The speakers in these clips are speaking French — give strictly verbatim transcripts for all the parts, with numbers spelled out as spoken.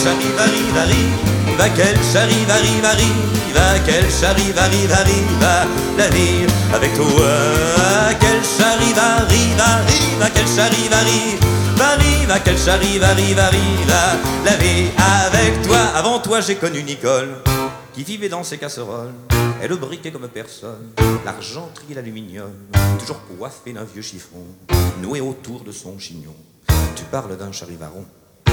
charivari, va quel charivari, va quel charivari, va la vie avec toi. Quel charivari, va quel charivari, va quel charivari, va la vie avec toi. Avant toi j'ai connu Nicole qui vivait dans ses casseroles. Elle briquait comme personne, l'argenterie et l'aluminium, toujours coiffée d'un vieux chiffon, noué autour de son chignon. Tu parles d'un charivaron.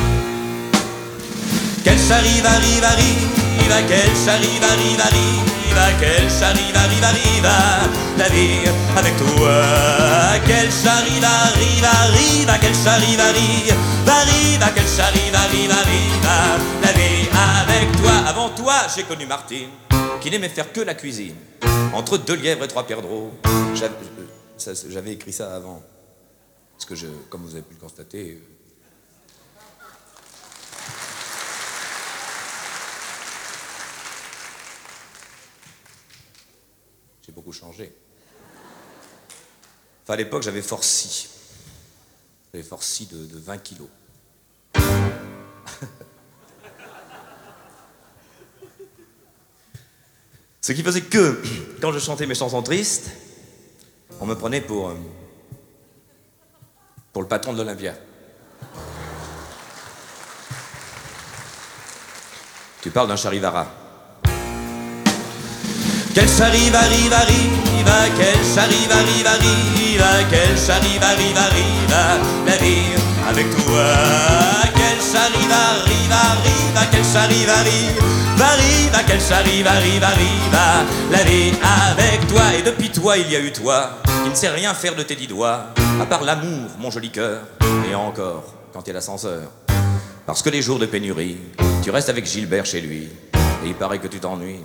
Quel charivari, va quel charivari, va quel charivari, va la vie avec toi. Quel charivari, va quel charivari, va quel charivari, va la vie avec toi. Avant toi j'ai connu Martine qui n'aimait faire que la cuisine, entre deux lièvres et trois perdreaux. J'avais, ça, j'avais écrit ça avant, parce que je, comme vous avez pu le constater, euh, j'ai beaucoup changé. Enfin, à l'époque, j'avais forci. J'avais forci de, de vingt kilos. Ce qui faisait que, quand je chantais mes chansons tristes, on me prenait pour, euh, pour le patron de l'Olympia. Tu parles d'un charivara. Quel charivari, va quel charivari, va quel charivari, va la vie avec toi. Quel charivari, va quel charivari, va quel charivari, va la vie avec toi. Et depuis toi il y a eu toi qui ne sais rien faire de tes dix doigts, à part l'amour, mon joli cœur, et encore quand il y a l'ascenseur. Parce que les jours de pénurie, tu restes avec Gilbert chez lui, et il paraît que tu t'ennuies.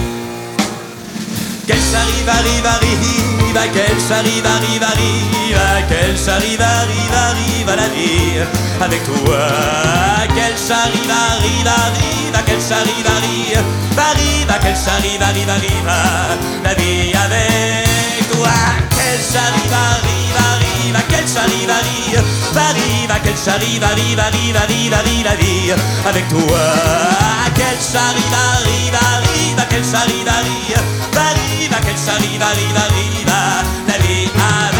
Quel charivari, va quel charivari, va quel charivari, va la vie avec toi. Quel charivari, va quel charivari, va quel charivari, va la vie avec toi. Quel charivari, va quel charivari, va quel charivari, va la vie avec toi. Quel charivari, va quel charivari, va quel charivari, va la vie avec